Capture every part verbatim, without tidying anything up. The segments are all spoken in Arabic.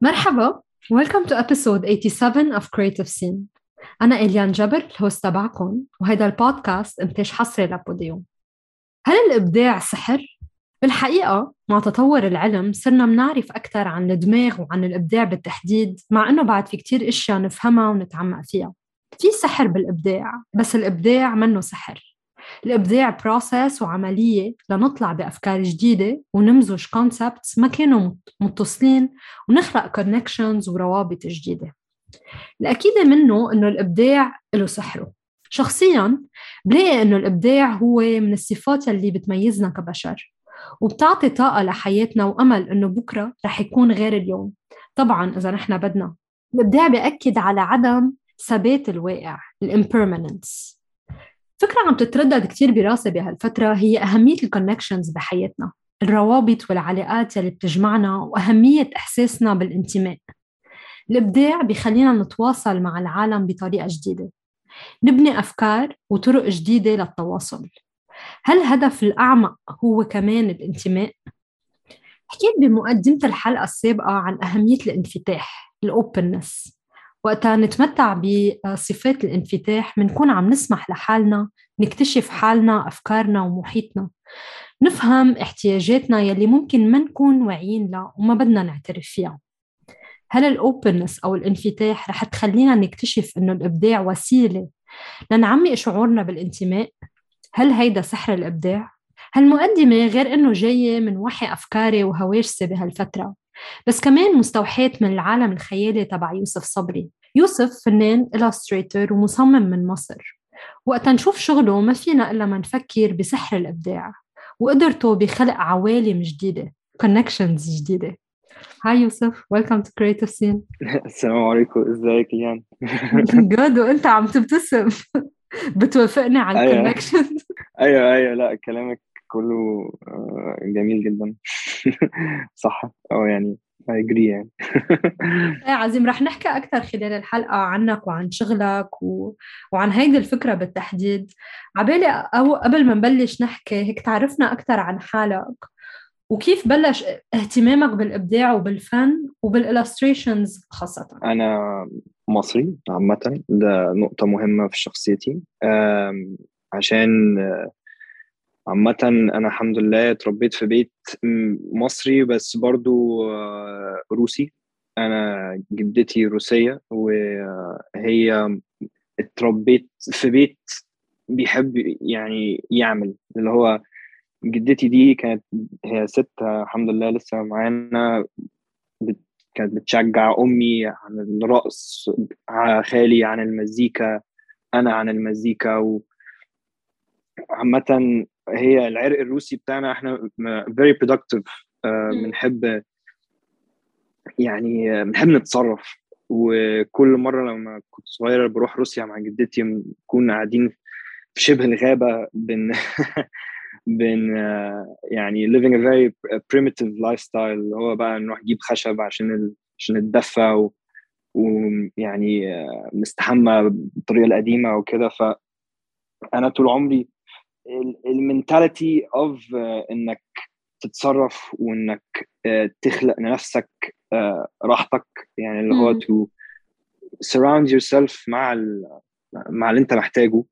مرحبا. Welcome to episode eighty-seven of Creative Scene. أنا إليان جبر الهوست تبعكم، وهيدا البودكاست إنتاج حصري لبوديوم. هل الإبداع سحر؟ بالحقيقة مع تطور العلم صرنا منعرف أكثر عن الدماغ وعن الإبداع بالتحديد، مع إنه بعد في كتير إشياء نفهمها ونتعمق فيها. في سحر بالإبداع، بس الإبداع منه سحر. الإبداع process وعملية لنطلع بأفكار جديدة ونمزج concepts ما كانوا متصلين ونخلق connections وروابط جديدة. الأكيد منه إنه الإبداع له سحره. شخصياً بلاقي إنه الإبداع هو من الصفات اللي بتميزنا كبشر، وبتعطي طاقة لحياتنا وأمل إنه بكرة رح يكون غير اليوم. طبعاً إذا نحن بدنا. الإبداع بيأكد على عدم ثبات الواقع، الامبرمننس. فكرة عم تتردد كتير براسي بهالفترة هي أهمية الكونكشنز بحياتنا، الروابط والعلاقات اللي بتجمعنا، وأهمية إحساسنا بالانتماء. الإبداع بيخلينا نتواصل مع العالم بطريقة جديدة، نبني أفكار وطرق جديدة للتواصل. هل الهدف الأعمق هو كمان الانتماء؟ حكيت بمقدمة الحلقة السابقة عن أهمية الانفتاح، الأوبنس. وقتها نتمتع بصفات الانفتاح منكون عم نسمح لحالنا نكتشف حالنا، أفكارنا ومحيطنا، نفهم احتياجاتنا يلي ممكن ما نكون واعيين لها وما بدنا نعترف فيها. هل الأوبنس أو الانفتاح رح تخلينا نكتشف إنه الإبداع وسيلة لنعمق شعورنا بالانتماء؟ هل هيدا سحر الإبداع؟ هالمقدمة غير إنه جاية من وحي أفكاري وهواجسي بهالفترة، بس كمان مستوحاة من العالم الخيالي تبع يوسف صبري. يوسف فنان إلاستريتور ومصمم من مصر. وقتا نشوف شغله ما فينا إلا ما نفكر بسحر الإبداع وقدرته بخلق عوالم جديدة، connections جديدة. هاي يوسف، welcome to Creative Scene. السلام عليكم، ازيك يعني؟ جود، وانت عم تبتسم بتوافقني على ايوه الكونكشن. ايوه ايوه، لا كلامك كله آه، جميل جدا. صح، اه يعني I agree يعني. يا عظيم، رح نحكي أكثر خلال الحلقة عنك وعن شغلك و... وعن هيدي الفكرة بالتحديد. عبالي أو قبل ما نبلش نحكي هيك تعرفنا أكثر عن حالك وكيف بلش اهتمامك بالإبداع وبالفن وبالإلستريشنز خاصة. انا مصري عامة، ده نقطة مهمة في شخصيتي. آم، عشان عامة أنا الحمد لله اتربيت في بيت م- مصري، بس برضو آه، روسي. أنا جدتي روسية، وهي اتربيت في بيت بيحب يعني يعمل اللي هو. جدتي دي كانت هي ست الحمد لله لسه معانا. بت... كانت بتشجع أمي عن الرقص، ع- خالي عن المزيكا، أنا عن المزيكا. وعامة هي العرق الروسي بتاعنا احنا م- very productive. آه، مم. بنحب يعني آه، بنحب نتصرف. وكل مرة لما كنت صغير بروح روسيا مع جدتي، نكون قاعدين في شبه الغابة، بن بن آه، يعني living a very primitive lifestyle، اللي هو بقى نروح نجيب خشب عشان ال... عشان نتدفى و... ويعني آه، نستحمى بالطريقة القديمة وكده. فأنا طول عمري المنتاليتي اوف انك تتصرف، وانك آه، تخلق لنفسك آه، راحتك، يعني اللي هو مم. to surround yourself مع ال... مع اللي انت محتاجه.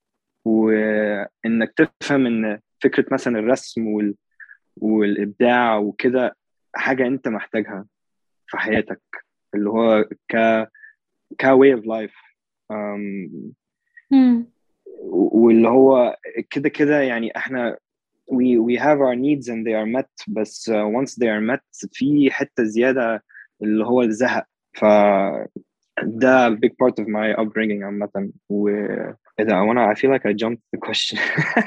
وانك تفهم ان فكرة مثلا الرسم وال... والابداع وكده حاجة انت محتاجها في حياتك، اللي هو ك ك way of life. أم... مم. واللي هو كده كده يعني احنا we we have our needs and they are met، بس uh, once they are met في حتة زيادة اللي هو الزهق. ف ده big part of my upbringing عامة. و إيه ده، وانا I feel like I jumped the question.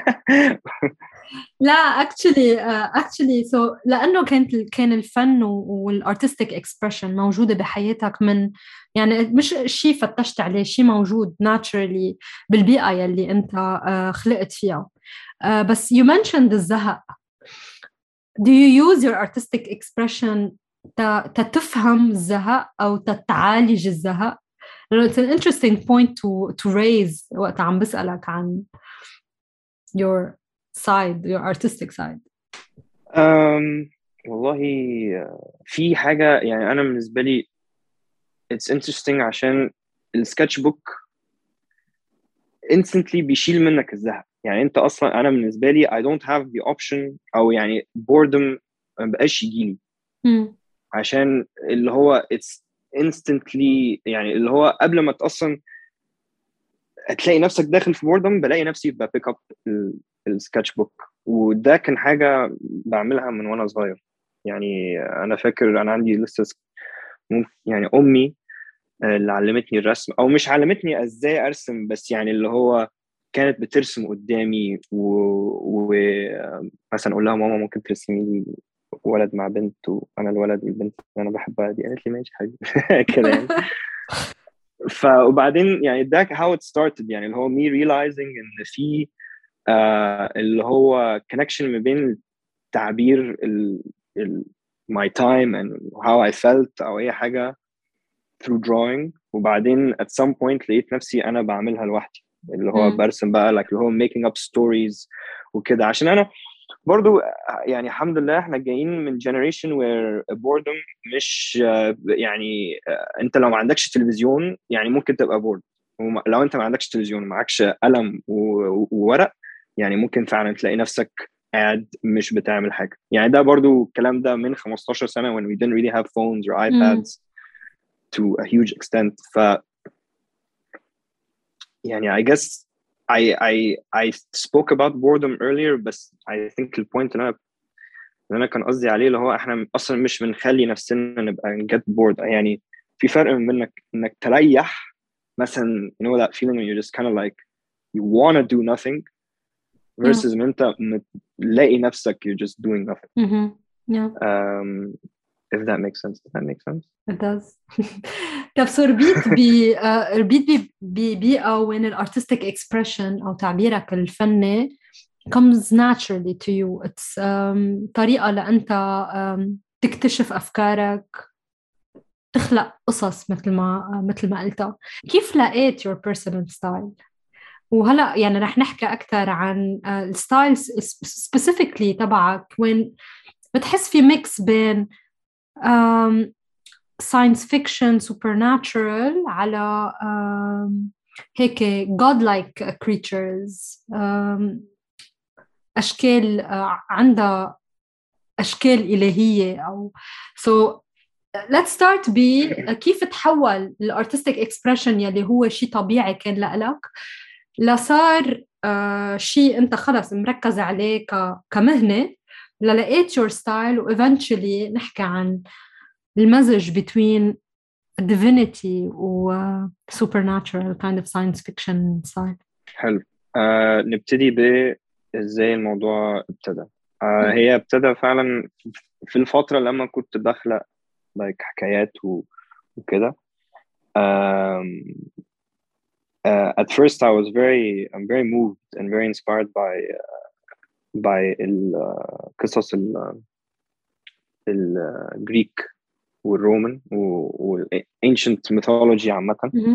لا actually uh, actually so لأنه كانت كان الفن والارتستيك اكسبريشن موجودة بحياتك من، يعني مش شيء فتشت عليه، شيء موجود naturally بالبيئة يلي أنت uh, خلقت فيها. uh, بس you mentioned الزهق. Do you use your artistic expression ت- تتفهم الزهق أو تتعالج الزهق؟ لأنه it's an interesting point to to raise وقت عم بسألك عن your side, your artistic side. um, والله في حاجة يعني أنا بالنسبة لي it's interesting عشان السكتش بوك instantly بيشيل منك الزهق. يعني أنت أصلا أنا بالنسبة لي I don't have the option أو يعني boredom ما بقاش يجيلي عشان اللي هو it's instantly يعني اللي هو قبل ما أصلا هتلاقي نفسك داخل في boredom بلاقي نفسي ببيك اب السكتش بوك. وده كان حاجة بعملها من وأنا صغير. يعني أنا فاكر أنا عندي لسه يعني أمي اللي علمتني الرسم أو مش علمتني إزاي أرسم بس يعني اللي هو كانت بترسم قدامي ومثلا أقول لها ماما ممكن ترسمي لي ولد مع بنت وأنا الولد البنت اللي أنا بحبها دي قالت لي ماشي حبيبي كده يعني. فوبعدين يعني ده how it started يعني اللي هو me realizing إن في آه اللي هو connection ما بين تعبير ال, ال my time and how I felt أو أي حاجة through drawing. وبعدين at some point لقيت نفسي أنا بعملها لوحدي اللي هو برسم بقى like اللي هو making up stories وكده. عشان أنا برضو يعني الحمد لله احنا جايين من generation where boredom مش يعني انت لو ما عندكش تلفزيون يعني ممكن تبقى bored. لو انت ما عندكش تلفزيون ومعكش قلم وورق يعني ممكن فعلا تلاقي نفسك قاعد مش بتعمل حاجة. يعني ده برضو الكلام ده من خمستاشر سنة when we didn't really have phones or iPads to a huge extent. ف يعني I guess I I I spoke about boredom earlier بس I think the point اللي أنا اللي أنا كان قصدي عليه اللي هو إحنا أصلا مش بنخلي نفسنا نبقى get bored. يعني في فرق من إنك إنك تريح مثلا you know that feeling when you're just kind of like you want to do nothing versus إن أنت تلاقي نفسك you're just doing nothing. Mm-hmm. Yeah. Um, if that makes sense. Does that make sense? It does. طب سو ربيت ب ربيت ببيئة وين الارتستيك expression أو تعبيرك الفني comes naturally to you. It's um, طريقة لأنت um, تكتشف أفكارك تخلق قصص مثل ما مثل ما قلت. كيف لقيت your personal style؟ وهلا يعني رح نحكي أكثر عن الستايل specifically تبعك وين بتحس في ميكس بين um, science fiction supernatural على um, هيك godlike creatures um, أشكال uh, عندها أشكال إلهية أو so let's start ب كيف تحول الارتستيك اكسبريشن يلي هو شيء طبيعي كان لك لصار uh, شيء أنت خلص مركز عليه ك كمهنة للقيت your style و eventually نحكي عن المزج between divinity و supernatural kind of science fiction style. حلو. آه نبتدي بإزاي الموضوع ابتدى. آه هي ابتدى فعلا في الفترة لما كنت بخلق like حكايات وكده. um, uh, at first I was very I'm very moved and very inspired by uh, by القصص ال الجريك والرومان والancient mythology عامة.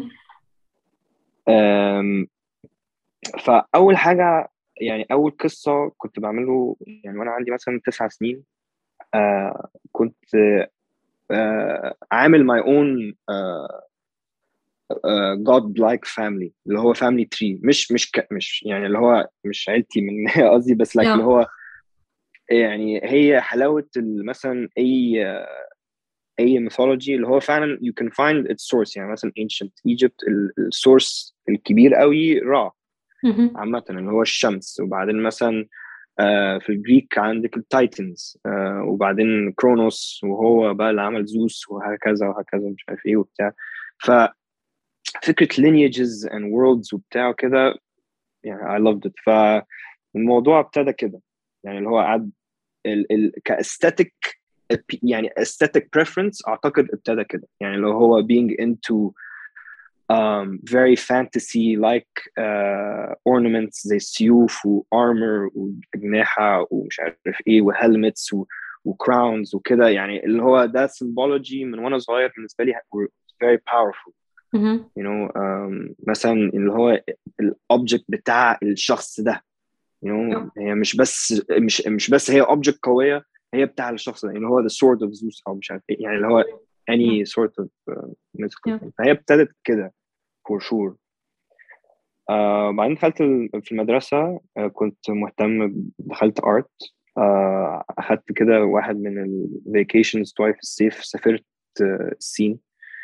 um, فأول حاجة يعني أول قصة كنت بعمله يعني وأنا عندي مثلا تسع سنين. uh, كنت uh, عامل my own uh, uh, God-like family اللي هو family tree مش مش ك, مش يعني اللي هو مش عيلتي من قصدي بس like yeah. اللي هو يعني هي حلاوة مثلا أي أي mythology اللي هو فعلا you can find its source. يعني مثلا ancient Egypt السورس الكبير قوي را عامة اللي هو الشمس. وبعدين مثلا آه في الجريك عندك التايتنز آه وبعدين كرونوس وهو بقى اللي عمل زوس وهكذا وهكذا مش عارف ايه وبتاع. ففكرة lineages and worlds وبتاع كده يعني I loved it. فالموضوع ابتدى كده يعني اللي هو قعد ال ال كاستاتيك يعني aesthetic preference أعتقد ابتدى كده يعني اللي هو being into Um, very fantasy like uh, ornaments زي السيوف و armor وأجنحة ومش عارف ايه و helmets و, و crowns وكده. يعني اللي هو ده symbology من وانا صغير بالنسبة لي very powerful. mm-hmm. you know um, مثلا اللي هو الobject بتاع الشخص ده you know yeah. هي مش بس مش مش بس هي object قوية هي بتاع الشخص ده، يعني هو the sword of Zeus او مش عارف ايه، يعني اللي هو any sort of uh, mythical Yeah. فهي ابتدت كده for sure. آه بعدين دخلت في المدرسة، آه كنت مهتم، دخلت art. آه أخدت كده واحد من الفيكيشنز بتوعي في الصيف، سافرت آه الصين،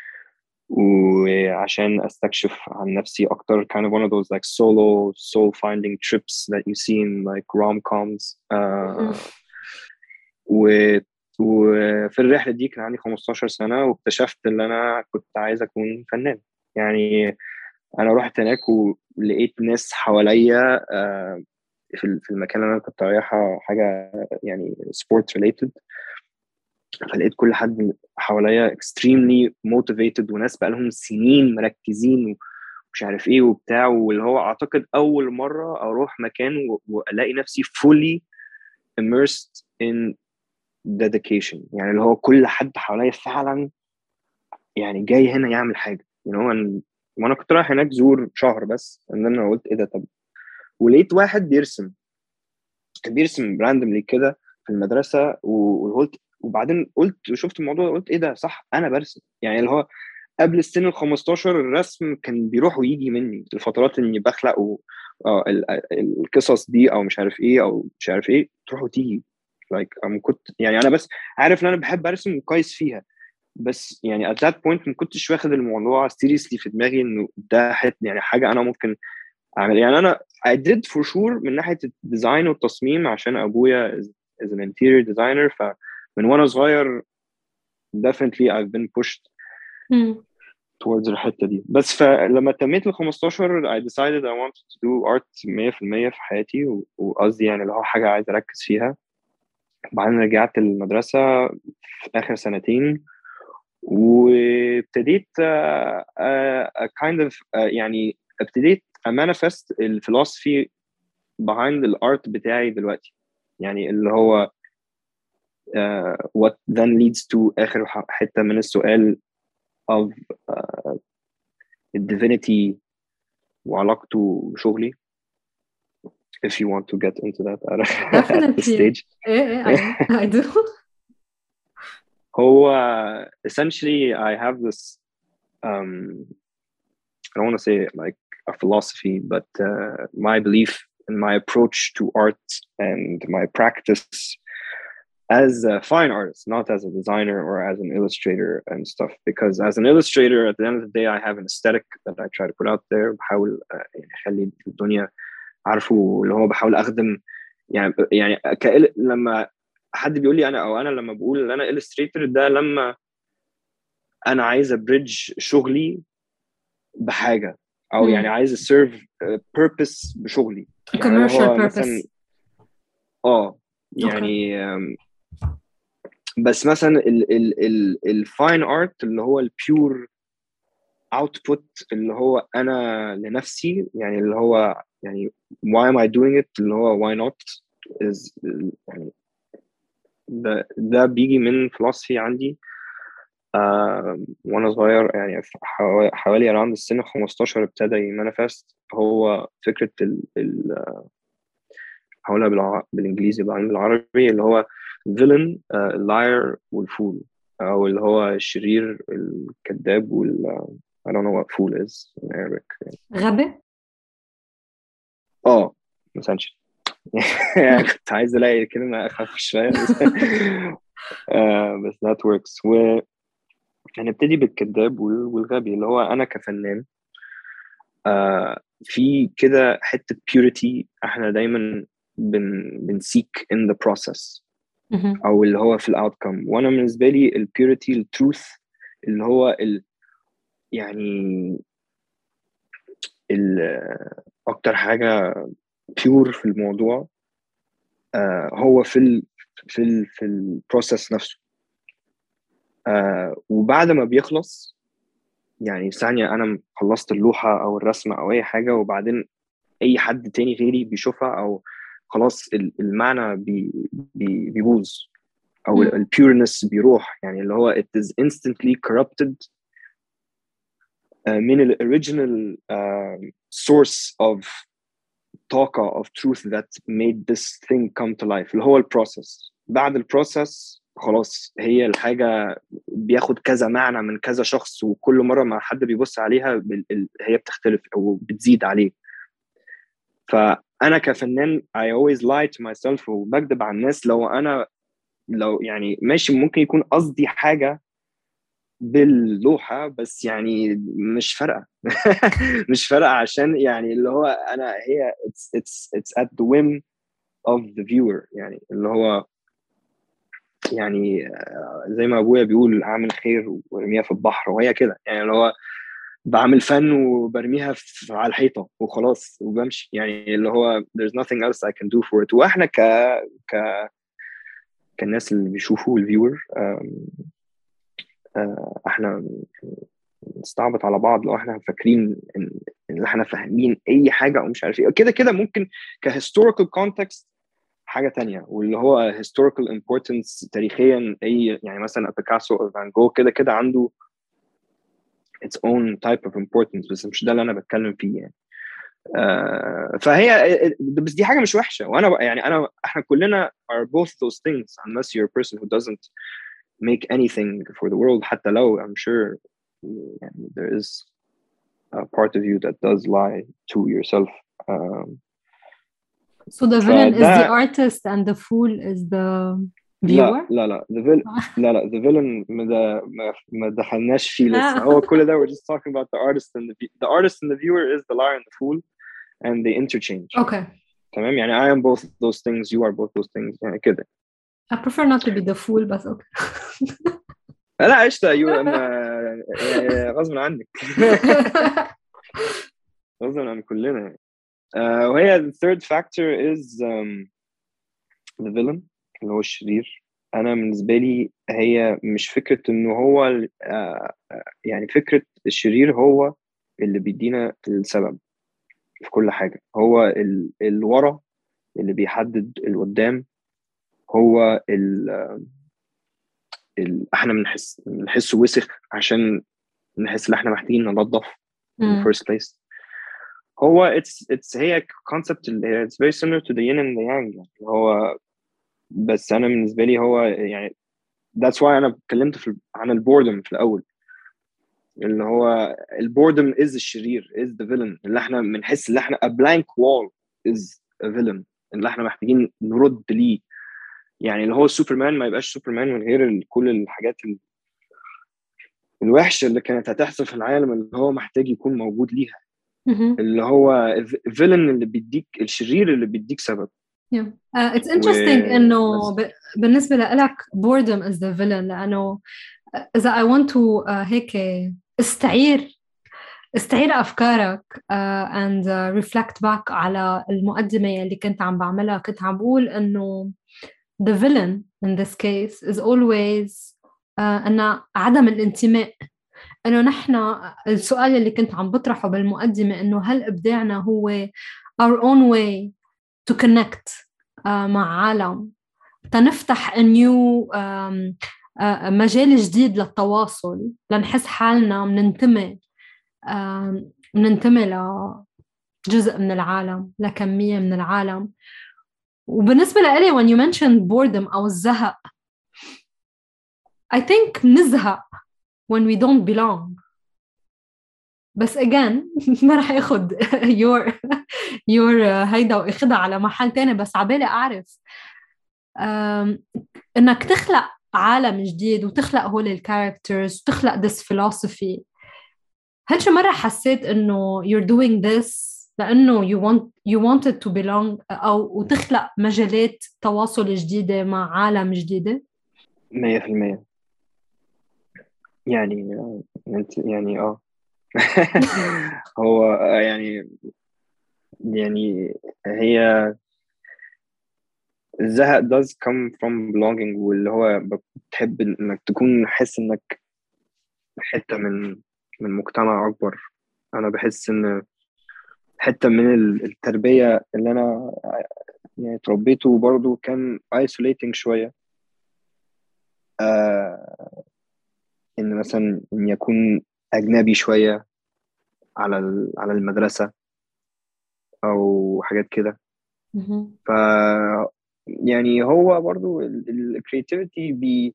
وعشان أستكشف عن نفسي أكتر. kind of one of those like solo soul finding trips that you see in like rom-coms. آه و وفي الرحلة دي كان عندي خمستاشر سنة، واكتشفت إن أنا كنت عايز أكون فنان. يعني أنا رحت هناك ولقيت ناس حواليا آه في في المكان اللي أنا كنت رايحة، حاجة يعني sport related. فلقيت كل حد حواليا extremely motivated، وناس بقالهم سنين مركزين ومش عارف ايه وبتاع، واللي هو اعتقد اول مرة اروح مكان والاقي نفسي fully immersed in dedication. يعني اللي هو كل حد حواليا فعلا يعني جاي هنا يعمل حاجة. يعني هو وانا كنت رايح هناك زور شهر بس، ان انا قلت ايه ده. طب ولقيت واحد بيرسم بيرسم راندملي كده في المدرسة، وقلت، وبعدين قلت وشفت الموضوع، قلت ايه ده، صح انا برسم. يعني اللي هو قبل السن ال خمستاشر الرسم كان بيروح ويجي مني الفترات اني بخلق و... آه القصص دي او مش عارف ايه او مش عارف ايه تروح وتيجي. لايك like, كنت يعني انا بس عارف ان انا بحب ارسم وكويس فيها، بس يعني at that point ما كنتش واخد الموضوع seriously في دماغي انه ده حت يعني حاجه انا ممكن اعمل. يعني انا I did for sure من ناحيه الديزاين والتصميم، عشان ابويا is, is an interior designer. فمن وانا صغير definitely I've been pushed towards الحته دي. بس فلما تميت ال خمستاشر I decided I wanted to do art مية في المية في حياتي، وقصدي يعني اللي هو حاجه عايز اركز فيها. بعدين رجعت المدرسه في اخر سنتين، وابتديت uh, uh, kind of uh, يعني ابتديت manifest الفلسفي behind الارت بتاعي دلوقتي. يعني اللي هو uh, what then leads to آخر حتة من السؤال of uh, divinity وعلاقته بشغلي. If you want to get into that at this stage. yeah, yeah, I, I do. هو essentially I have this um, I don't want to say like a philosophy, but uh, my belief and my approach to art and my practice as a fine artist, not as a designer or as an illustrator and stuff. Because as an illustrator, at the end of the day, I have an aesthetic that I try to put out there. بحاول يعني أخلي الدنيا عارفه اللي هو بحاول أخدم. يعني يعني كإل لما حد بيقول لي أنا، أو أنا لما بقول أنا illustrator، ده لما أنا عايز أبريدج شغلي بحاجة، او مم. يعني عايز سيرف بيربس بشغلي. يعني commercial هو purpose. مثلا اه يعني okay. بس مثلا ال ال ال الفاين ارت اللي هو البيور اوتبوت اللي هو انا لنفسي، يعني اللي هو يعني why am I doing it اللي هو why not is يعني ده ده بيجي من فلسفي عندي آه وانا صغير. يعني حوالي around السن خمستاشر ابتدى يمانيفست. هو فكره ال ال هقولها بالع... بالانجليزي بعدين بالعربي، اللي هو villain uh, liar والفول، او اللي هو الشرير الكذاب وال I don't know what fool is in Arabic. غبي. اه essentially. يعني كنت عايز الاقي كلمه اخف شويه بس uh, بس that works. و هنبتدي بالكذاب والغبي، اللي هو انا كفنان uh, في كده حته purity احنا دايما بن بنسيك in the process او اللي هو في الاوتكم. وانا بالنسبه لي البيوريتي التروث اللي هو ال يعني ال اكتر حاجه بيور في الموضوع آه هو في ال في ال في البروسيس نفسه. آه وبعد ما بيخلص يعني ثانيه انا خلصت اللوحه او الرسمه او اي حاجه، وبعدين اي حد تاني غيري بيشوفها، او خلاص المعنى بي بي بيبوظ او البيورنس بيروح. يعني اللي هو it is instantly corrupted uh, من ال original uh, source of طاقة of truth that made this thing come to life اللي هو البروسيس. بعد البروسس خلاص هي الحاجة بياخد كذا معنى من كذا شخص، وكل مرة ما حد بيبص عليها هي بتختلف أو بتزيد عليه. فأنا كفنان I always lie to myself وبكذب على الناس لو أنا لو يعني ماشي ممكن يكون قصدي حاجة باللوحة بس يعني مش فارقة. مش فارقة عشان يعني اللي هو أنا هي it's, it's, it's at the whim of the viewer، يعني اللي هو يعني زي ما أبويا بيقول أعمل خير وارميها في البحر، وهي كده يعني اللي هو بعمل فن وبرميها في على الحيطة وخلاص وبمشي، يعني اللي هو there's nothing else I can do for it. وإحنا ك ك كالناس اللي بيشوفوا الفيور احنا نستعبط على بعض لو احنا فاكرين ان ان احنا فاهمين اي حاجه او مش عارف ايه كده كده. ممكن كهيستوريكال كونتكست حاجه تانية، واللي هو هيستوريكال امبورتنس تاريخيا اي يعني مثلا بيكاسو او فان جو كده كده عنده its own type of importance، بس مش ده اللي انا بتكلم فيه يعني. آه فهي بس دي حاجه مش وحشه، وانا يعني انا احنا كلنا are both those things unless you're a person who doesn't make anything for the world. حتى لو I'm sure يعني there is a part of you that does lie to yourself. Um, so the villain is the artist and the fool is the viewer. لا لا لا the villain لا لا the villain ما ما دخلناش فيه لسه. هو كل ده we're just talking about the artist and the the artist and the viewer is the liar and the fool and they interchange. Okay. تمام يعني I am both those things, you are both those things يعني كده. I prefer not to be the fool but okay. لا قشطة you يعني غصب عنك. غصب عن كلنا يعني. uh, وهي the third factor is um, the villain اللي هو الشرير. أنا بالنسبة لي هي مش فكرة إنه هو uh, يعني فكرة الشرير هو اللي بيدينا السبب في كل حاجة. هو ال, الورا اللي بيحدد القدام. هو ال, ال احنا بنحس بنحسه وسخ عشان نحس ان احنا محتاجين ننظف in the first place. هو it's it's هي concept it's very similar to the yin and the yang يعني. هو بس انا بالنسبه لي هو يعني that's why انا اتكلمت في عن البوردم في الاول، اللي هو البوردم is الشرير is the villain اللي احنا بنحس ان احنا a blank wall is a villain اللي احنا محتاجين نرد ليه. يعني اللي هو سوبرمان ما يبقاش سوبرمان من غير كل الحاجات الوحشه اللي كانت هتحصل في العالم اللي هو محتاج يكون موجود ليها. اللي هو فيلن اللي بيديك الشرير اللي بيديك سبب. yeah. uh, it's interesting و... إنه ب... بالنسبة لك boredom is the villain، لأنه إذا I want to uh, هيك استعير استعير أفكارك uh, and uh, reflect back على المقدمة اللي كنت عم بعملها. كنت عم بقول إنه the villain in this case is always uh, أن عدم الانتماء. إنه نحن السؤال اللي كنت عم بطرحه بالمقدمة إنه هل إبداعنا هو our own way to connect uh, مع عالم، تنفتح a new um, uh, مجال جديد للتواصل، لنحس حالنا مننتمي uh, مننتمي لجزء من العالم، لكمية من العالم. وبالنسبة لإلي when you mentioned boredom أو الزهق I think نزهق when we don't belong. بس again ما رح ياخد your your هيدا وإخدها على محل تاني، بس عبالي أعرف إنك تخلق عالم جديد وتخلق هول الكاركترز وتخلق this philosophy. هل شو مرة حسيت إنه you're doing this لأنه you want you wanted to belong أو وتخلق مجالات تواصل جديدة مع عالم جديدة؟ مية في المية يعني أنت يعني آه هو يعني يعني هي الزهق does come from belonging، واللي هو بتحب إنك تكون حس إنك حتة من من مجتمع أكبر. أنا بحس إن حتة من التربية اللي أنا يعني تربيته برضو كان isolating شوية. آه إن مثلا إن يكون أجنبي شوية على على المدرسة أو حاجات كده. ف يعني هو برضو الكرياتيفيتي بي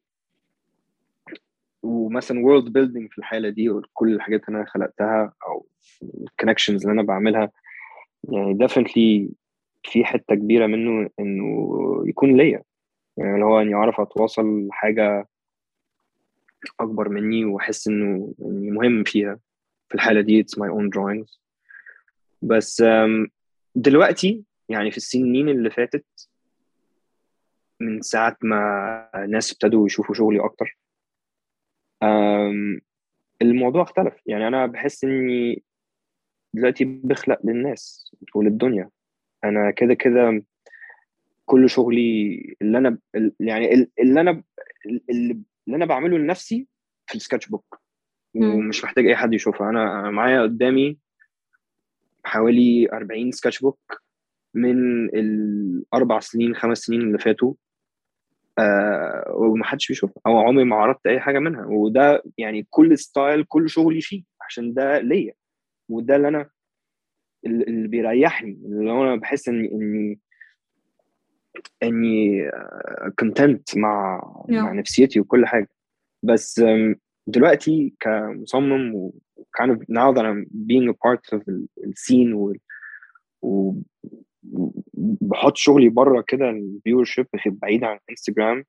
ومثلا world building في الحالة دي، وكل الحاجات اللي أنا خلقتها أو الكونكشنز اللي أنا بعملها، يعني definitely في حتة كبيرة منه إنه يكون ليا، يعني اللي هو إني أعرف أتواصل حاجة أكبر مني وأحس إنه إني مهم فيها. في الحالة دي it's my own drawings. بس um, دلوقتي يعني في السنين اللي فاتت من ساعة ما الناس ابتدوا يشوفوا شغلي أكتر، um, الموضوع اختلف. يعني أنا بحس إني دلوقتي بخلق للناس وللدنيا. أنا كده كده كل شغلي اللي أنا يعني اللي أنا اللي أنا بعمله لنفسي في السكتش بوك، ومش محتاج أي حد يشوفها. أنا معايا قدامي حوالي أربعين سكتش بوك من الأربع سنين خمس سنين اللي فاتوا، آه ومحدش بيشوفها أو عمري ما عرضت أي حاجة منها. وده يعني كل ستايل كل شغلي فيه عشان ده ليا، وده اللي أنا اللي بيريحني، اللي أنا بحس إني إني إني كونتنت مع yeah. مع نفسيتي وكل حاجة. بس دلوقتي كمصمم و kind of now that I'm being a part of السين و وبحط شغلي بره كده الفيور شيب بعيد عن انستجرام،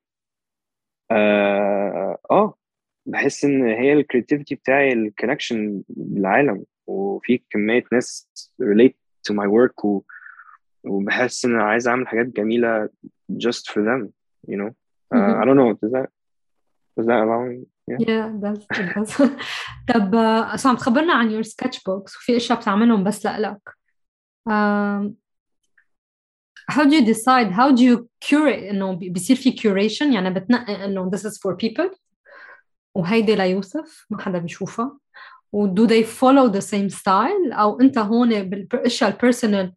آه, اه بحس ان هي الكرياتيفيتي بتاعي الكونكشن بالعالم، وفي كمية ناس relate to my work و وبحس ان انا عايز اعمل حاجات جميلة just for them, you know. uh, I don't know, does that does that allow me? Yeah, yeah does, it does. طب أصلا عم تخبرنا عن your sketchbooks وفي اشياء بتعملهم بس لإلك. um, how do you decide, how do you curate انه بيصير في curation؟ يعني بتنقي انه this is for people وهيدي ليوسف ما حدا بيشوفها، و do they follow the same style، او انت هون بالاشياء البيرسونال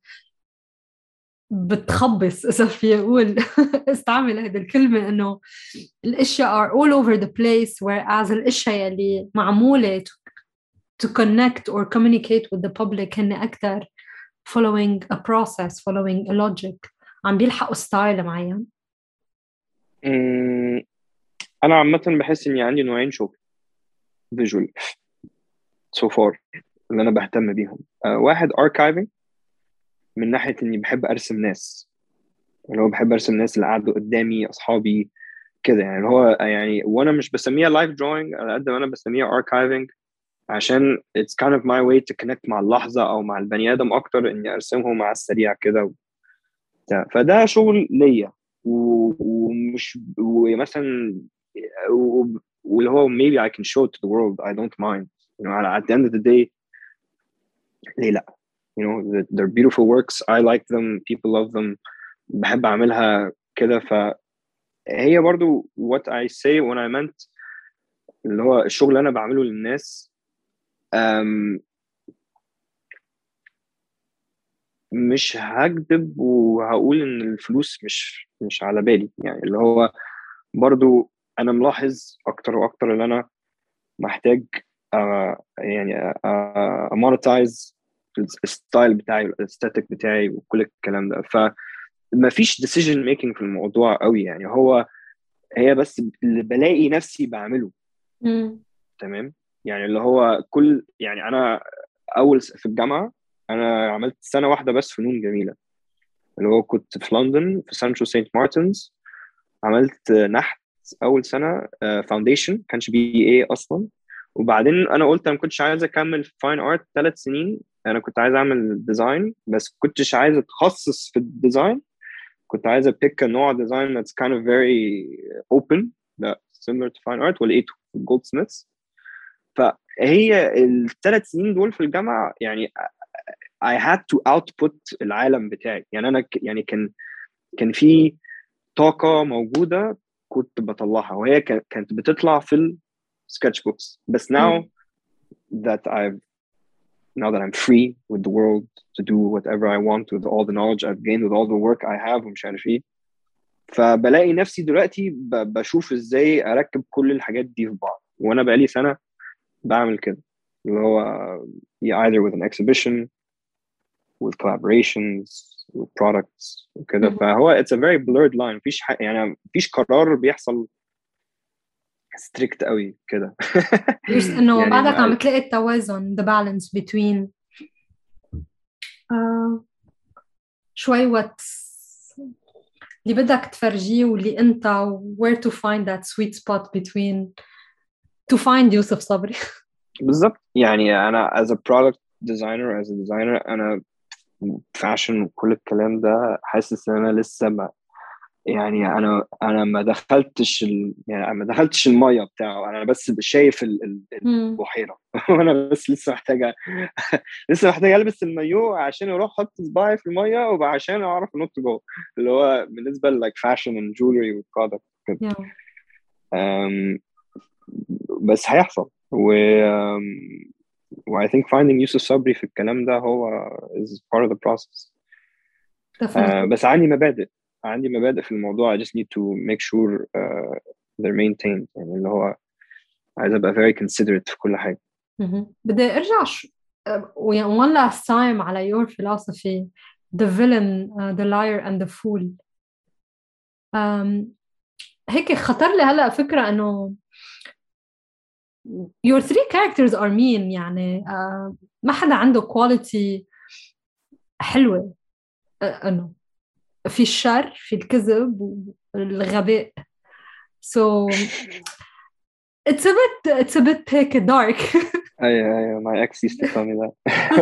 بتخبص اذا في اقول استعمل هذه الكلمه، انه الاشياء are all over the place whereas الاشياء اللي معموله to connect or communicate with the public هن اكثر following a process, following a logic، عم بيلحقوا ستايل معين؟ انا عامه بحس اني عندي نوعين شغل فيجوال so far اللي انا بهتم بيهم. uh, واحد archiving من ناحيه اني بحب ارسم ناس، اللي هو بحب ارسم الناس اللي قاعدوا قدامي اصحابي كده، يعني اللي هو يعني وانا مش بسميها لايف دروينج على قد ما انا بسميها archiving عشان it's kind of my way to connect مع اللحظه او مع البني ادم اكتر، اني ارسمهم على السريع كده. فده شغل ليا ومش ومثلا واللي هو maybe I can show it to the world, I don't mind, you know. At the end of the day ليه لا، you know, they're beautiful works, I like them, people love them، بحب أعملها كده. فهي برضو what I say when I meant اللي هو الشغل اللي أنا بعمله للناس um, مش هكذب وهقول إن الفلوس مش مش على بالي، يعني اللي هو برضو أنا ملاحظ أكتر وأكتر إن أنا محتاج uh, يعني uh, monetize الستايل بتاعي والاستاتيك بتاعي وكل الكلام ده. فما فيش decision making في الموضوع قوي، يعني هو هي بس اللي بلاقي نفسي بعمله. مم. تمام. يعني اللي هو كل يعني أنا أول في الجامعة أنا عملت سنة واحدة بس فنون جميلة، اللي هو كنت في لندن في سانترو سانت مارتنز، عملت نحت أول سنة فاونديشن كانش بي اي أصلا. وبعدين أنا قلت أنا ما كنتش عايز أكمل فاين آرت ثلاث سنين، أنا كنت عايز أعمل ديزاين بس كنتش عايز أتخصص في الديزاين، كنت عايز أبيك نوع ديزاين that's kind of very open that similar to fine art ولقيته في Goldsmiths. فهي الثلاث سنين دول في الجامعة يعني I had to output العالم بتاعي، يعني أنا ك... يعني كان كان في طاقة موجودة كنت بطلعها وهي كانت بتطلع في السكتش بوكس. بس now that I've now that I'm free with the world to do whatever I want with all the knowledge I've gained with all the work I have ومش عارف ايه، فبلاقي نفسي دلوقتي بشوف ازاي اركب كل الحاجات دي في بعض. وانا بقالي سنة بعمل كده اللي هو either with an exhibition with collaborations وبرودكتس وكده. فهو it's a very blurred line. مفيش ح... يعني مفيش قرار بيحصل strict قوي كده. إنه يعني بعدك ما... عم تلاقي التوازن the balance between uh, شوي what اللي بدك تفرجيه واللي أنت where to find that sweet spot between to find يوسف صبري. بالضبط. يعني أنا as a product designer as a designer أنا fashion وكل الكلام ده حاسس إن أنا لسه ما يعني أنا أنا ما دخلتش ال... يعني ما دخلتش المية بتاعه. أنا بس شايف ال... ال... البحيرة. وأنا بس لسه محتاجة لسه محتاجة ألبس المايو عشان أروح أحط صباعي في المية وعشان أعرف أنط جوه. اللي هو بالنسبة ل like fashion and jewelry وproduct كده. yeah. um, بس هيحصل. و um, و I think finding Yusuf Sabri في الكلام ده هو is part of the process. uh, بس عندي مبادئ عندي مبادئ في الموضوع. I just need to make sure uh, they're maintained. يعني اللي هو عايز أبقى very considerate في كل حاجة. بدي أرجع ش... one last time على your philosophy the villain uh, the liar and the fool. um, هيك خطر لي هلأ فكرة أنه your three characters are mean. يعني uh, ما حدا عنده quality حلوة. uh, أنه في الشر في الكذب والغباء. so it's a bit it's a bit هيك dark. أيوة أيوة my ex used to tell me that.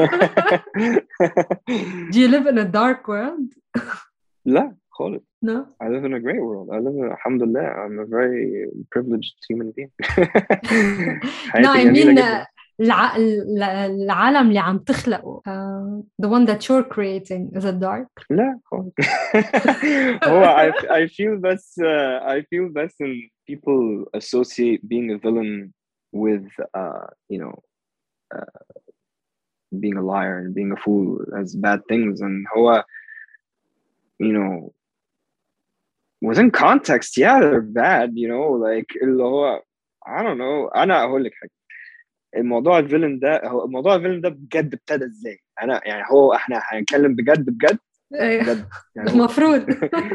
Do you live in a dark world? لا خالص. No. I live in a great world. I live in, alhamdulillah, I'm a very privileged human being. No, I mean الع... العالم اللي عم تخلقه uh, the one that you're creating is it dark? لا خالص. هو I, I feel best uh, I feel best when people associate being a villain with uh, you know uh, being a liar and being a fool as bad things. And هو you know within context yeah they're bad, you know, like اللي هو I don't know. أنا أقول لك حاجة. الموضوع الفيلن ده هو موضوع الفيلن ده بجد ابتدى ازاي؟ أنا يعني هو إحنا هنتكلم بجد بجد بجد يعني المفروض.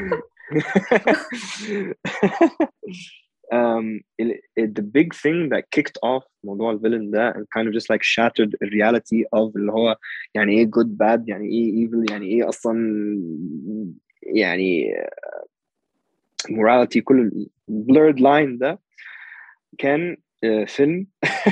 um, it, it, the big thing that kicked off موضوع الفيلن ده and kind of just like shattered the reality of اللي هو يعني إيه good bad يعني إيه evil يعني إيه أصلا يعني morality كل blurred line ده كان uh, فيلم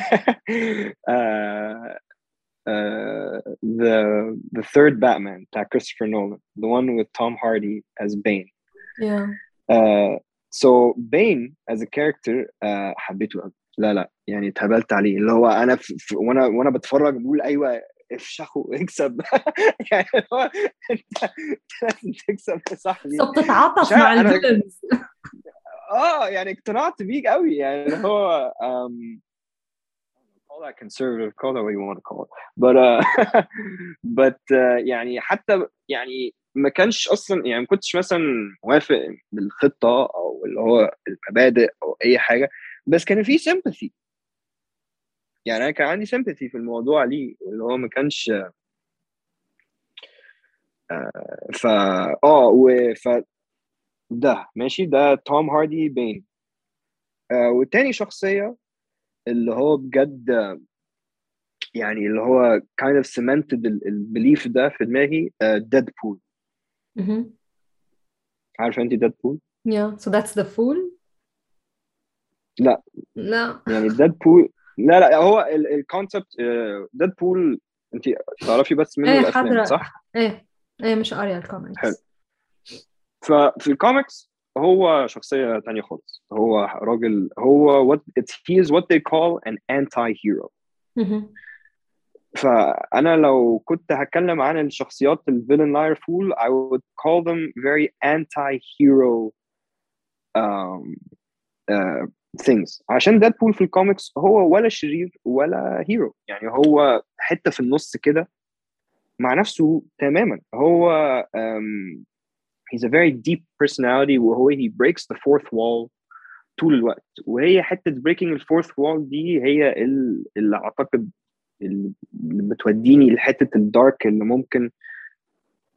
uh, uh, the the third Batman بتاع Christopher Nolan, the one with Tom Hardy as Bane. Yeah. Uh, so Bane as a character uh, حبيته قوي. لا لا يعني اتهبلت عليه. اللي هو أنا في وانا وانا بتفرج بقول أيوة افشخوا اكسب. يعني هو انت لازم تكسب يا صاحبي. بتتعاطف مع الفيلنز. اه يعني اقتنعت بيك قوي. يعني اللي هو um, call that conservative, call that what you want to call it, but uh, but uh, يعني حتى يعني ما كانش اصلا يعني ما كنتش مثلا موافق بالخطه او اللي هو المبادئ او اي حاجه، بس كان في sympathy. يعني انا كان عندي sympathy في الموضوع ليه اللي هو ما كانش آه ف اه وف ده ماشي. ده توم هاردي بين. آه والتاني شخصيه اللي هو بجد يعني اللي هو kind of cemented البليف ده في دماغي ديدبول. mm-hmm. عارفه انت ديدبول؟ yeah so that's the fool. لا لا يعني ديدبول لا لا هو الكونسبت ديدبول انت تعرفي بس منه ايه الافلام حضرة. صح؟ ايه ايه مش قارية الكوميكس. حلو. ففي الكوميكس هو شخصيه تانية خالص. هو راجل هو what it's he is what they call an anti-hero. mm-hmm. فأنا لو كنت هتكلم عن الشخصيات الفيلن لاير فول I would call them very anti-hero um, uh, things. عشان ديدبول في الكوميكس هو ولا شرير ولا هيرو. يعني هو حتة في النص كده مع نفسه تماما. هو um, he's a very deep personality وهو he breaks the fourth wall طول الوقت. وهي حتة breaking the fourth wall دي هي اللي أعتقد اللي بتوديني لحتة الدارك اللي ممكن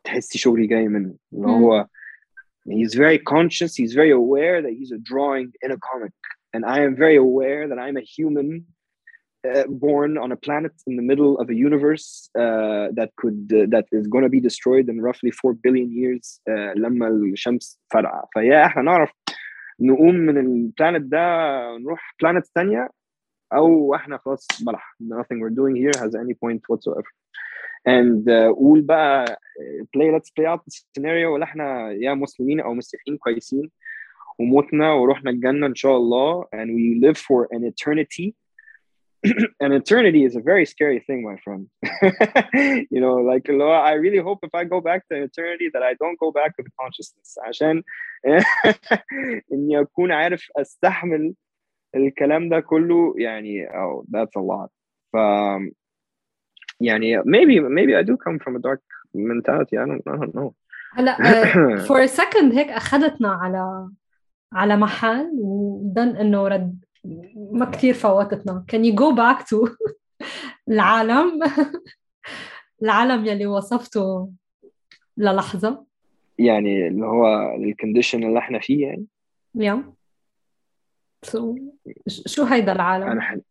تحسي شغلي جاي منه اللي هو he's very conscious, he's very aware that he's a drawing in a comic, and I am very aware that I'm a human uh, born on a planet in the middle of a universe uh, that could uh, that is going to be destroyed in roughly four billion years uh, لما الشمس فرقع. فيا احنا نعرف نقوم من البلانت ده نروح بلانت ثانيه او احنا خلاص بلح. Nothing we're doing here has any point whatsoever. and uh, قول بقى play let's play out the scenario ولا احنا يا مسلمين او مسيحيين كويسين وموتنا ورحنا الجنة ان شاء الله and we live for an eternity. An eternity is a very scary thing, my friend. You know, like I really hope if I go back to eternity that I don't go back to the consciousness عشان اني اكون عارف استحمل الكلام ده كله يعني. oh that's a lot. ف يعني maybe maybe I do come from a dark mentality. I don't I don't know. هلا uh, for a second هيك أخذتنا على على محل وظن إنه رد ما كتير فوتتنا. Can you go back to العالم العالم يلي وصفته للحظة يعني اللي هو الكونديشن اللي احنا فيه يعني. yeah. so, شو هيدا العالم؟ أنا ح...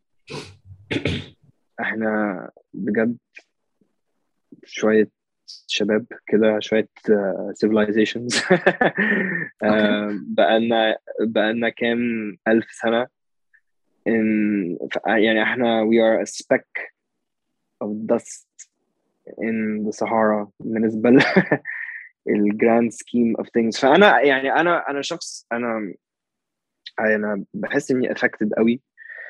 احنا بجد شوية شباب كده شوية uh, civilizations uh, بقالنا بقالنا كام ألف سنة in يعني احنا we are a speck of dust in the Sahara بالنسبة لل grand scheme of things. فأنا يعني أنا أنا شخص أنا أنا بحس إني affected قوي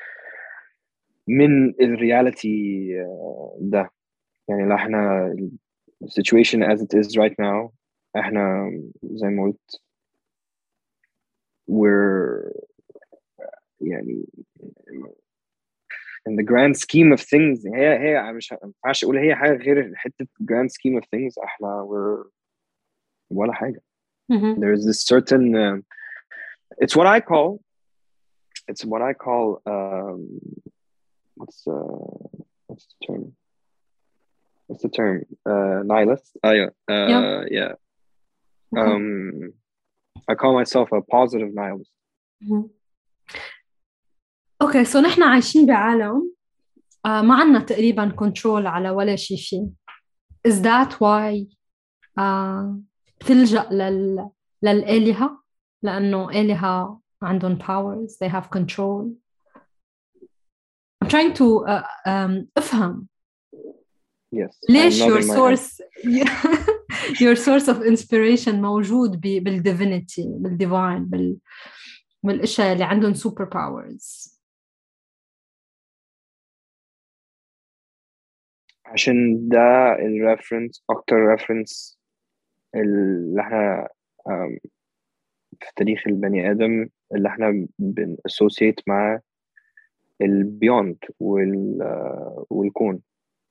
من الرياليتي ده يعني. لا احنا situation as it is right now احنا زي ما قلت we're يعني in the grand scheme of things هي هي مش ينفعش اقول هي حاجه غير حته grand scheme of things احنا we're ولا حاجه. mm-hmm. There's this certain uh, it's what I call it's what I call um, what's uh, what's the term what's the term uh, nihilist. Oh yeah uh, yeah, yeah. Mm-hmm. um I call myself a positive nihilist. mm-hmm. اوكي سو نحن عايشين بعالم آه ما عنا تقريبا كنترول على ولا شيء فيه. is that why آه تلجأ لل للآلهة لأنه آلهة عندهم powers they have control. I'm trying to uh, um, أفهم yes ليش your source your source of inspiration موجود بالdivinity بالdivine بال بالأشياء اللي عندهم super powers. عشان ده الريفرنس أكتر ريفرنس اللي احنا في تاريخ البني آدم اللي احنا بنأسوسيت مع البيوند وال والكون.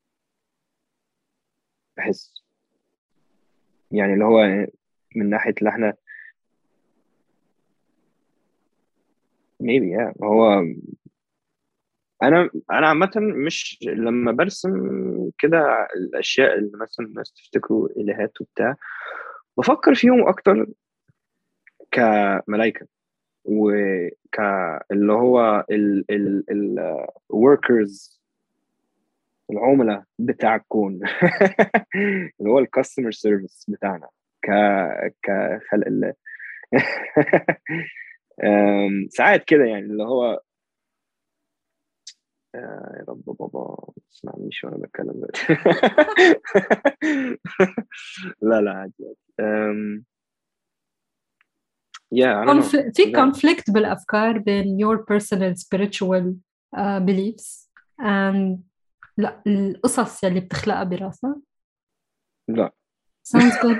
بحس يعني اللي هو من ناحية اللي احنا maybe yeah هو انا انا عامه مش لما برسم كده الاشياء اللي مثلا الناس تفتكروا الهات وبتاع بفكر فيهم اكتر كملائكه وك اللي هو ال ال ال workers العملاء بتاع الكون اللي هو الكاستمر سيرفيس بتاعنا ك كخلق الله. ساعات كده يعني اللي هو يا رب بابا اسمعنيش وانا بتكلم دلوقتي. لا لا عادي. um, yeah, I don't know. في conflict بالأفكار بين your personal spiritual uh, beliefs and لا القصص اللي بتخلقها براسك؟ لا sounds good.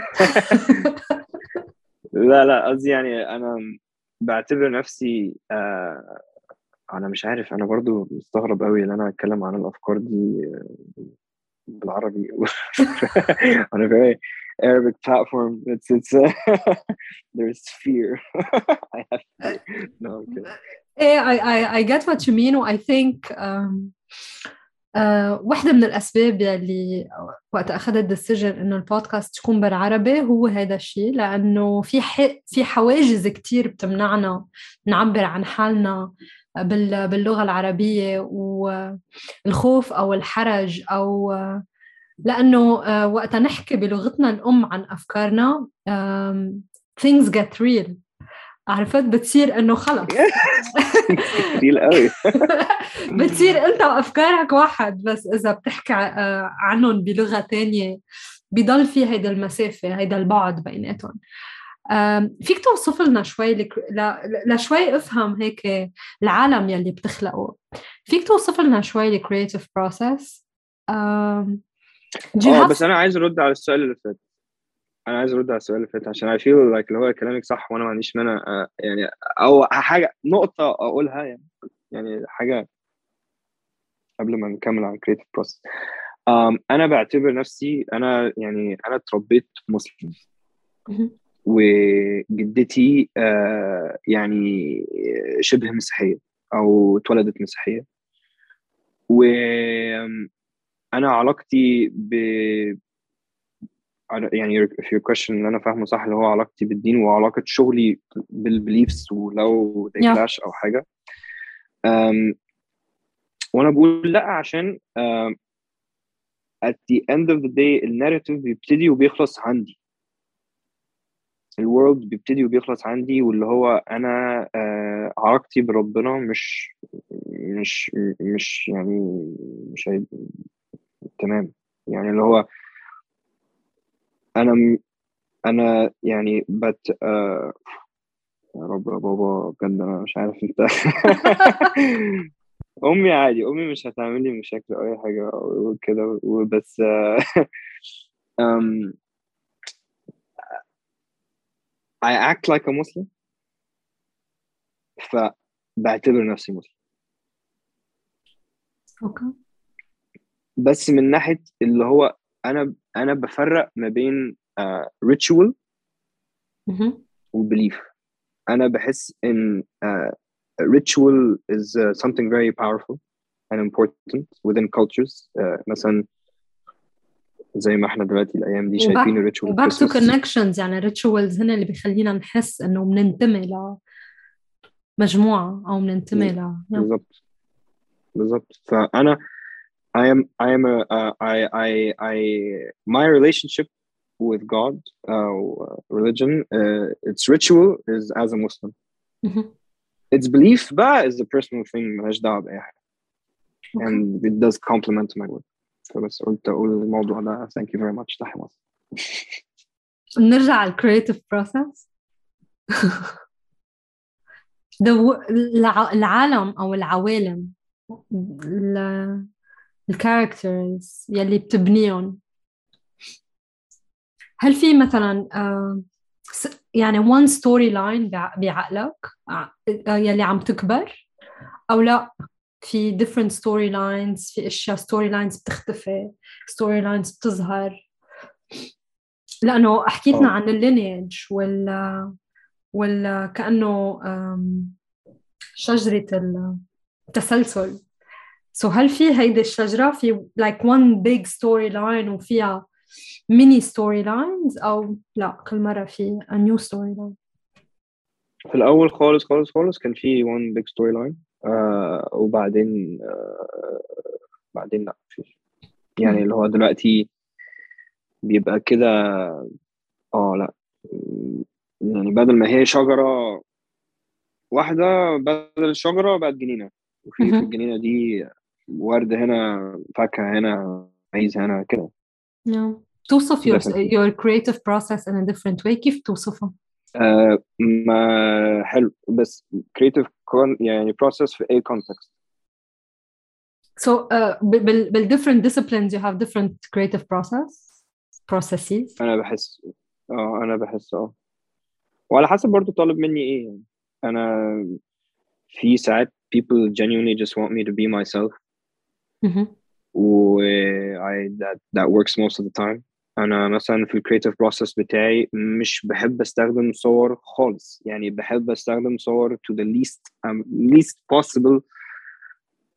لا لا قصدي يعني أنا بعتبر نفسي uh, أنا مش عارف أنا برضو مستغرب قوي إن أنا أتكلم عن الأفكار دي بالعربي on a very Arabic platform. It's it's uh, there's fear. I have fear. No, I'm kidding. I I I get what you mean. I think um, أه واحدة من الأسباب يلي وقت أخذت ديسيجن إنه البودكاست تكون بالعربي هو هذا الشيء، لأنه في ح... في حواجز كتير بتمنعنا نعبر عن حالنا بال... باللغة العربية، والخوف أو الحرج أو لأنه أه وقت نحكي بلغتنا الأم عن أفكارنا things get real، عرفت؟ بتصير إنه خلص كتير قوي بتصير أنت وأفكارك واحد، بس إذا بتحكي عنهم بلغة تانية بيضل في هيدا المسافة، هيدا البعد بيناتهم. فيك توصف لنا شوي لك... ل... لشوي أفهم هيك العالم يلي بتخلقه، فيك توصف لنا شوي الكرياتيف بروسس؟ اه بس أنا عايز أرد على السؤال اللي فات انا عايز ارد على السؤال اللي فات عشان I feel like اللي هو كلامك صح، وانا ما عنديش ان انا يعني او حاجه نقطه اقولها يعني يعني حاجه قبل ما نكمل عن creative process. um, انا بعتبر نفسي انا يعني انا اتربيت مسلم، وجدتي uh, يعني شبه مسيحيه او اتولدت مسيحيه، وانا علاقتي ب يعني if your question اللي أنا فاهمه صح اللي هو علاقتي بالدين وعلاقة شغلي بالبليفز ولو they yeah. clash أو حاجة. um, وأنا بقول لأ عشان um, at the end of the day الناريتيف بيبتدي وبيخلص عندي، الورلد بيبتدي وبيخلص عندي، واللي هو أنا uh, علاقتي بربنا مش مش مش يعني مش هي... تمام يعني اللي هو أنا أنا يعني بت uh, يا رب يا بابا بجد انا مش عارف انت امي عادي، امي مش هتعمل لي مشاكل او اي حاجه وكده وبس. um, I act like a Muslim، فبعتبر نفسي مسلم. اوكي بس من ناحيه اللي هو انا انا بفرق ما بين uh, ritual وبelief. انا بحس ان uh, ritual is uh, something very powerful and important within cultures. uh, مثلا زي ما احنا دلوقتي الايام دي شايفين الريتشوال back to connections، يعني الريتشوالز هنا اللي بيخلينا نحس انه بننتمي لمجموعه او بننتمي ل بالظبط بالظبط. فانا I am I am a, uh, I I I my relationship with God uh, religion uh, its ritual is as a Muslim. Its belief بقى is a personal thing مالهاش دعوه باي حاجه and it does complement my work. فبس قلت اقول الموضوع ده. thank you very much. تحية مصر. نرجع على creative process. العالم او العوالم الكاركترز يلي بتبنيهم، هل في مثلا يعني one storyline بعقلك يلي عم تكبر، او لا في different storylines، في اشياء storylines بتختفي storylines بتظهر؟ لانه حكيتنا عن اللينيج وال ولا كأنه شجرة التسلسل. سو so هل في هيدي الشجرة في like one big storyline وفيها mini storylines، أو لا كل مرة في a new storyline؟ في الأول خالص خالص خالص كان في one big storyline آه وبعدين آه بعدين لا فيش يعني م. اللي هو دلوقتي بيبقى كده اه لا يعني بدل ما هي شجرة واحدة بدل الشجرة بقت جنينة، وفي في الجنينة دي ورد هنا، فاكهة هنا، عايز هنا كده. no. توصف your, your creative process in a different way، كيف توصفها؟ آه ما حلو بس creative يعني process في أي context. So uh, بال بال different disciplines you have different creative process processes. أنا بحس اه أنا بحس اه وعلى حسب برضو طالب مني إيه يعني. أنا في ساعات people genuinely just want me to be myself. mm-hmm. و I that that works most of the time. أنا مثلا في الكرياتيف بروسس بتاعي مش بحب أستخدم صور خالص، يعني بحب أستخدم صور to the least um, least possible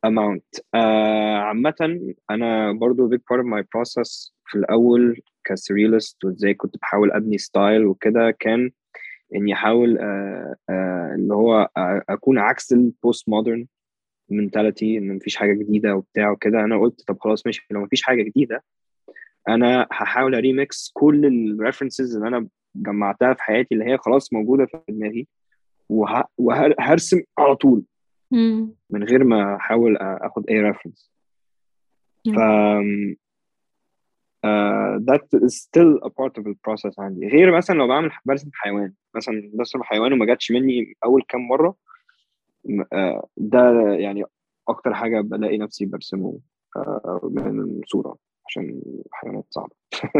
amount. آه عامة أنا برضو big part of my process في الأول كسريالست، وإزاي كنت بحاول أبني ستايل وكده، كان إني أحاول آه آه اللي هو آه أكون عكس البوست مودرن mentality، إن مفيش حاجة جديدة وبتاع وكده. أنا قلت طب خلاص ماشي، لو مفيش حاجة جديدة أنا هحاول أريمكس كل الريفرنسز اللي أنا جمعتها في حياتي اللي هي خلاص موجودة في دماغي، وه... وهرسم على طول مم. من غير ما احاول اخد اي ريفرنس. ف مم. uh, that is still a part of the process عندي. غير مثلا لو بعمل برسم حيوان، مثلا برسم حيوان وما جاتش مني اول كام مره، uh, ده يعني اكتر حاجه بلاقي نفسي برسمه uh, من صوره، عشان الحيوانات صعبه.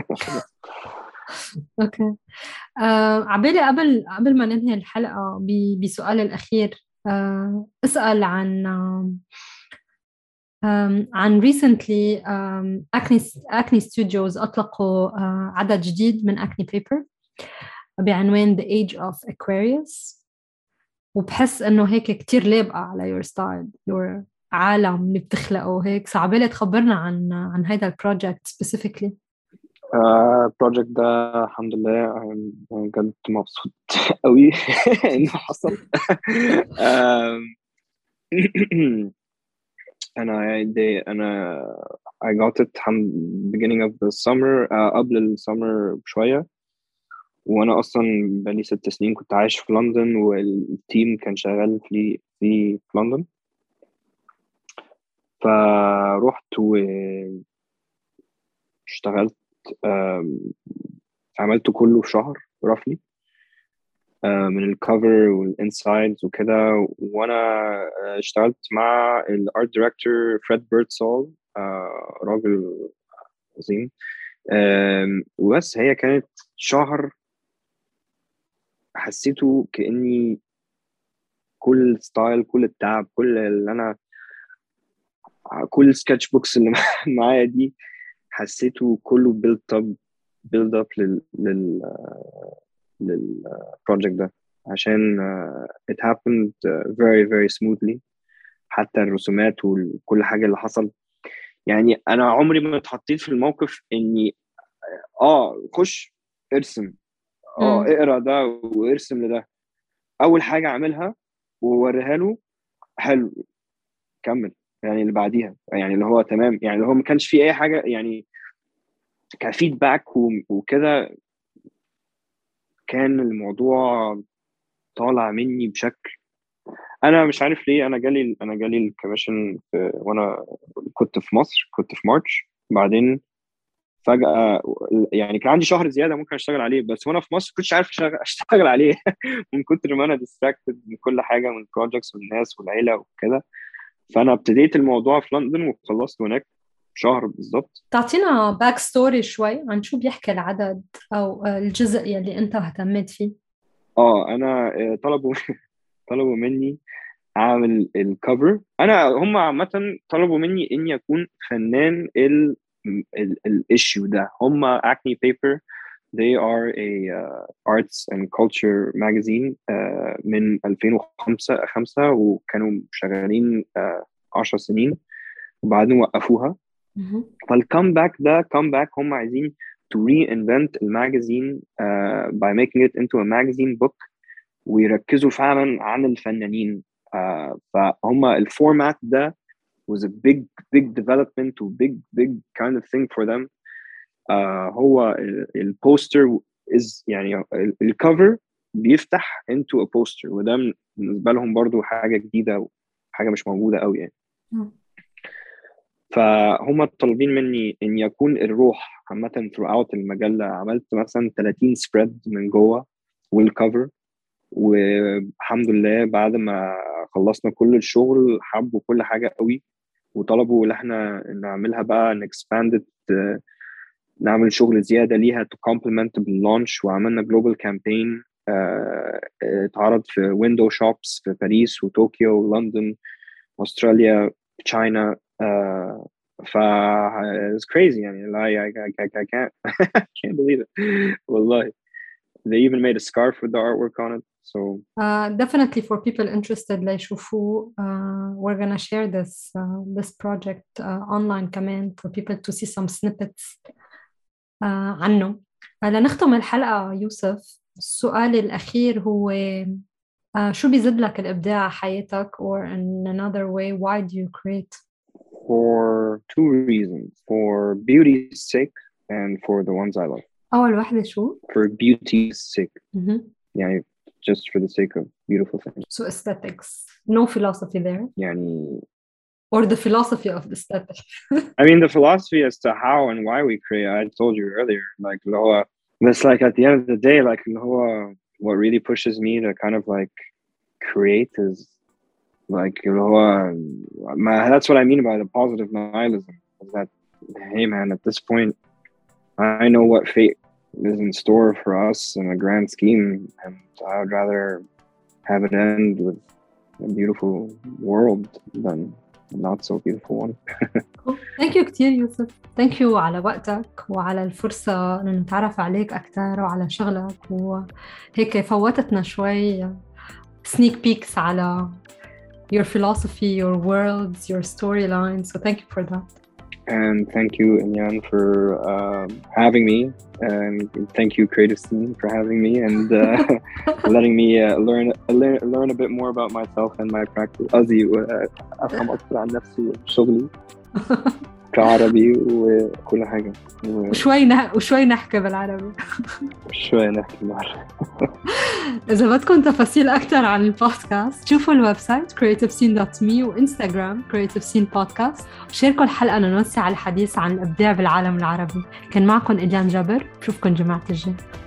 اوكي. آه عبالي قبل قبل ما ننهي الحلقة ب- بسؤال الأخير، آه أسأل عن آم، آم، عن recently آم، Acne Acne Studios أطلقوا آه عدد جديد من Acne Paper بعنوان The Age of Aquarius، وبحس إنه هيك كتير لابقة على your style your عالم اللي بتخلقه هيك. صعبالي تخبرنا عن عن هيدا البروجكت specifically. البروجكت ده الحمد لله أنا بجد مبسوط قوي انه حصل. آم، انا دي انا I got it from beginning of the summer، uh, قبل السمر بشوية. وانا اصلا بقالي ست سنين كنت عايش في لندن، والتيم كان شغال في في في لندن. فروحت واشتغلت، آم، عملته كله في شهر رفلي، من الكفر والانسايدز وكده. وانا آه، اشتغلت مع الارت دايركتور فريد بيرتسول، راجل عظيم. آم، وبس هي كانت شهر حسيته كأني كل ستايل، كل التعب، كل اللي انا كل السكتش بوكس اللي معايا دي حسيته كله بيلد اب بيلد اب لل لل للبروجكت ده، عشان uh, it happened uh, very very smoothly. حتى الرسومات وكل حاجة اللي حصل، يعني أنا عمري ما اتحطيت في الموقف إني آه خش ارسم، آه مم. اقرا ده وارسم لده. أول حاجة أعملها ووريها له، حلو كمل، يعني اللي بعديها، يعني اللي هو تمام، يعني اللي هو ما كانش فيه أي حاجة يعني كفيدباك وكده. كان الموضوع طالع مني بشكل انا مش عارف ليه. انا جالي انا جالي الكوميشن وانا كنت في مصر، كنت في مارتش. بعدين فجأة يعني كان عندي شهر زيادة ممكن اشتغل عليه، بس وانا في مصر كنتش عارف اشتغل, أشتغل عليه من كتر ما انا ديستراكتد من كل حاجة، من البروجكتس والناس والعيلة وكده. فانا ابتديت الموضوع في لندن وخلصت هناك شهر بالظبط. تعطينا باك ستوري شوي عن شو بيحكي العدد أو الجزء يلي أنت اهتميت فيه. اه انا آه، طلبوا طلبوا مني اعمل الكفر. انا هم عامه طلبوا مني اني اكون فنان ال الايشيو ده. هم Acne Paper they are a uh, arts and culture magazine uh, من ألفين وخمسة خمسة، وكانوا شغالين uh, عشر سنين وبعدين وقفوها. مهم. فالكامباك ده كامباك هم عايزين to reinvent الماجازين uh, by making it into a magazine book، ويركزوا فعلا عن الفنانين. uh, فهم الفورمات ده was a big big development و big big kind of thing for them. uh, هو البوستر is يعني الكفر بيفتح into a poster، وده بالنسبة لهم برضو حاجة جديدة وحاجة مش موجودة قوي يعني. مم. فهم طالبين مني ان يكون الروح عامة throughout المجلة. عملت مثلا ثلاثين سبريد من جوه والكفر، والحمد لله بعد ما خلصنا كل الشغل حبوا كل حاجة قوي، وطلبوا ان احنا نعملها بقى نكسباند، نعمل شغل زيادة ليها to complement باللانش. وعملنا جلوبال كامبين اتعرض في ويندو شوبس في باريس وطوكيو ولندن واستراليا تشاينا. uh, ف it's crazy يعني. لا I, I, I, I can't I can't believe it والله. they even made a scarf with the artwork on it. So uh, definitely for people interested ليشوفوا uh, we're gonna share this uh, this project uh, online كمان for people to see some snippets uh, عنه. uh, لنختم الحلقة يوسف، السؤال الأخير هو uh, شو بيزيد لك الإبداع حياتك or in another way why do you create? For two reasons, for beauty's sake and for the ones I love. أول واحدة شو؟ For beauty's sake. mm-hmm. يعني just for the sake of beautiful things. So aesthetics, no philosophy there. يعني or the philosophy of the aesthetic. I mean the philosophy as to how and why we create. I told you earlier, like it's like at the end of the day, like what really pushes me to kind of like create is like that's what I mean by the positive nihilism. Is that hey man, at this point, I know what fate is in store for us in a grand scheme, and I would rather have it end with a beautiful world than a not so beautiful one. Thank you كتير يوسف. Thank you على وقتك وعلى الفرصة إن نتعرف عليك أكتر وعلى شغلك، وهيك فوتتنا شوي sneak peeks على your philosophy, your worlds, your storylines. So thank you for that. And thank you, Inyan, for uh, having me. And thank you, Creative Scene, for having me and uh, letting me uh, learn, learn learn a bit more about myself and my practice. قصدي أفهم أكثر عن نفسي وشغلي كعربي وكل حاجة. وشوي نه... وشوي نحكي بالعربي. شوي نحكي بالعربي. إذا بدكم تفاصيل أكثر عن البودكاست شوفوا الويب سايت creative scene dot me وإنستغرام creative scene podcast، وشاركوا الحلقة لنوسع الحديث عن الإبداع بالعالم العربي. كان معكم إليان جابر، بشوفكم جماعة الجاي.